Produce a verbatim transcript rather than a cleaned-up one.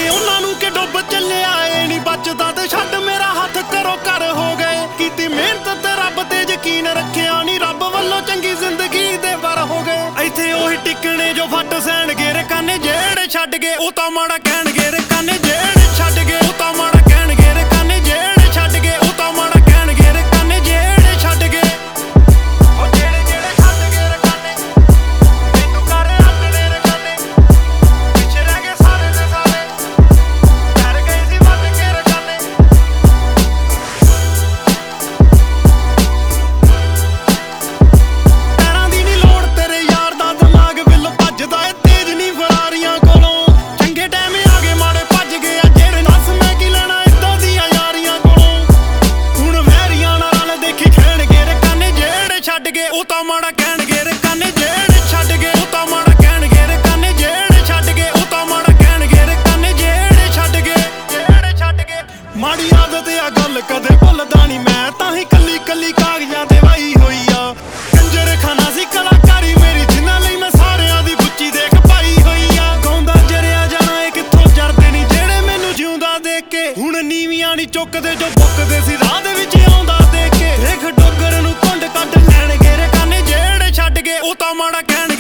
ਗਏ ਉਹਨਾਂ ਨੂੰ ਕਿ ਡੁੱਬ ਚੱਲਿਆ ਏ ਨਹੀਂ ਬਚਦਾ ਤੇ ਛੱਡ ਮੇਰਾ ਹੱਥ ਕਰੋ ਕਰ ਹੋ ਗਏ ਕੀਤੀ ਮਿਹਨਤ ਤੇ ਰੱਬ ਤੇ ਯਕੀਨ ਰੱਖਿਆ ਨਹੀਂ ਰੱਬ ਵੱਲੋਂ ਚੰਗੀ ਜ਼ਿੰਦਗੀ ਦੇ ਵਰ ਹੋ ਗਏ ਇੱਥੇ ਉਹੀ ਟਿਕਣੇ ਜੋ ਫੱਟ ਸਹਿਣਗੇ ਰਕਾਨੇ ਜਿਹੜੇ ਛੱਡ ਗਏ ਉਹ ਤਾਂ ਮਾੜਾ ਕਹਿਣਗੇ ਰਕਾਨੇ ਜਿਹੜੇ ਛੱਡ ਗਏ ਉਹ ਤਾਂ ਮਾੜਾ ਕਹਿਣਗੇ ਰਕਾਨੇ ਜਿਹੜੇ ਛੱਡ ਗਏ ਉਹ ਤਾਂ ਮਾੜਾ ਕਹਿਣਗੇ ਰਕਾਨੇ ਜਿਹੜੇ ਛੱਡ ਗਏ ਉਹ ਜਿਹੜੇ ਜਿਹੜੇ ਛੱਡ ਗਏ ਰਕਾਨੇ ਮੈਨੂੰ ਕਰ ਆਪਣੇ ਰਕਾਨੇ ਪਿੱਛੇ ਰਹਿ ਗਏ ਸਾਰੇ ਦੇ ਸਾਰੇ ਡਰ ਗਏ ਸੀ ਵੱਟ ਕੇ ਰਕਾਨੇ ਪੈਰਾਂ ਦੀ ਨੀ ਲੋੜ ਤੇਰੇ ਯਾਰ ਦਾ ਦਿਮਾਗ ਵਿੱਚੋਂ ਭੱਜਦਾ ਏ ਤੇਜ਼ ਨਹੀਂ ਫਰਾਰੀਆਂ ਕੋਲੋਂ ਚੰਗੇ ਟਾਈਮ ਆ ਗਏ ਮਾੜੇ ਭੱਜ ਗਏ ਆ ਜਿਹੜੇ ਨਸ ਮੈਂ ਕੀ ਲੈਣਾ ਏਦਾਂ ਦੀਆਂ ਯਾਰੀਆਂ ਕੋਲੋਂ ਹੁਣ ਵੈਰੀਆਂ ਨਾਲ ਦੇਖੀ ਖੇਣਗੇ ਰਕਾਨੇ ਜਿਹੜੇ ਛੱਡ ਗਏ ਉਹ ਤਾਂ ਮਾੜਾ ਕਹਿਣਗੇ ਰਕਾਨੇ ਜਿਹੜੇ ਛੱਡ ਗਏ ਉਹ ਤਾਂ ਮਾੜਾ ਕਹਿਣਗੇ ਰਕਾਨੇ ਜਿਹੜੇ ਛੱਡ ਗਏ ਉਹ ਤਾਂ ਮਾੜਾ ਕਹਿਣਗੇ ਰਕਾਨੇ ਜਿਹੜੇ ਛੱਡ ਗਏ ਜਿਹੜੇ ਛੱਡ ਗਏ ਮਾੜੀ ਆਦਤ ਆ ਗੱਲ ਕਦੇ ਭੁੱਲਦਾ ਨਹੀਂ ਮੈਂ ਤਾਂ ਹੀ ਕੱਲੀ ਕੱਲੀ ਕਾਗਜ਼ਾਂ ਤੇ ਵਾਈ ਹੋਈ ਆ ਕੰਜਰ ਖਾਨਾ ਸੀ ਕਲਾਕਾਰੀ ਮੇਰੀ ਜਿਨ੍ਹਾਂ ਲਈ ਮੈਂ ਸਾਰਿਆਂ ਦੀ ਬੁੱਚੀ ਦੇਖ ਪਾਈ ਹੋਈ ਆ ਗਾਉਂਦਾ ਜਰਿਆ ਜਾਣਾ ਏ ਕਿੱਥੋਂ ਜਰਦੇ ਨਹੀਂ ਜਿਹੜੇ ਮੈਨੂੰ ਜਿਉਂਦਾ ਦੇਖ ਕੇ ਹੁਣ ਨੀਵੀਆਂ ਨਹੀਂ ਚੁੱਕਦੇ ਜੋ ਬੁੱਕਦੇ ਸੀ ਰਾਹ ਦੇ ਵਿੱਚ ਆਉਂਦਾ ਦੇਖ ਕੇ ਦੇਖ ਡੋਗਰ ਨੂੰ ਕੁੰਡ ਕੱਢ ਲੈਣਗੇ ਰਕਾਨੇ ਜਿਹੜੇ ਛੱਡ ਗਏ ਉਹ ਤਾਂ ਮਾੜਾ ਕਹਿਣ